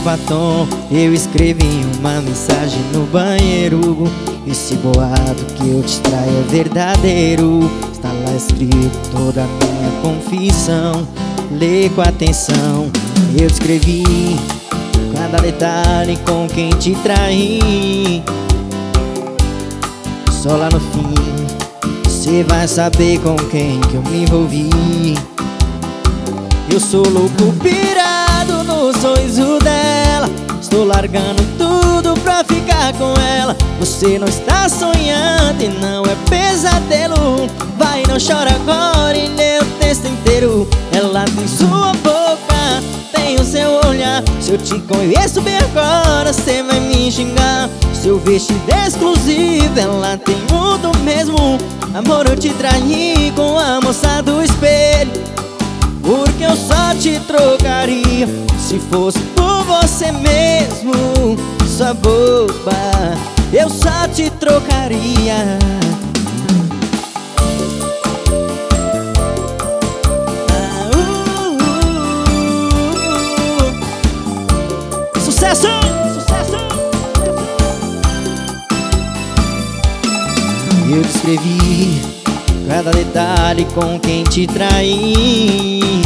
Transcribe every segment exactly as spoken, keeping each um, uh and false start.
seu batom. Eu escrevi uma mensagem no banheiro. Esse boato que eu te traio é verdadeiro. Está lá escrito toda a minha confissão. Lê com atenção. Eu escrevi cada detalhe com quem te traí. Só lá no fim cê vai saber com quem que eu me envolvi. Eu sou louco pirado no sorriso dela. Estou largando tudo pra ficar com ela. Você não está sonhando e não é pesadelo. Vai, não chora agora e lê o texto inteiro. Ela tem sua boca, tem o seu olhar. Se eu te conheço bem agora, cê vai me xingar. Seu vestido exclusivo, ela tem um do mesmo. Amor, eu te traí com a moça do espelho. Porque eu só te trocaria se fosse por você mesmo. Sua boba, eu só te trocaria. Ah, uh, uh, uh. Sucesso! Sucesso! Eu descrevi cada detalhe com quem te traí.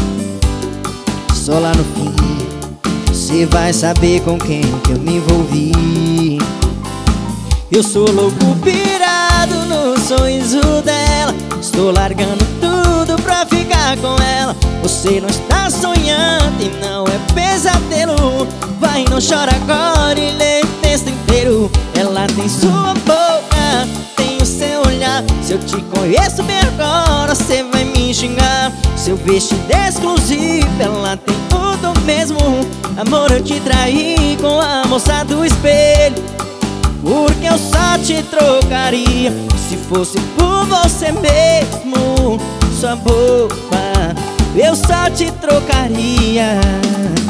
Só lá no fim cê vai saber com quem que eu me envolvi. Eu sou louco pirado no sorriso dela. Estou largando tudo pra ficar com ela. Você não está sonhando e não é pesadelo. Vai, não chora agora e lê o texto inteiro. Ela tem sua boca, tem o seu olhar. Se eu te conheço bem agora, cê vai me xingar. Seu vestido exclusivo, ela tem tudo mesmo. Amor, eu te traí com a moça do espelho. Porque eu só te trocaria se fosse por você mesmo. Sua boba, eu só te trocaria.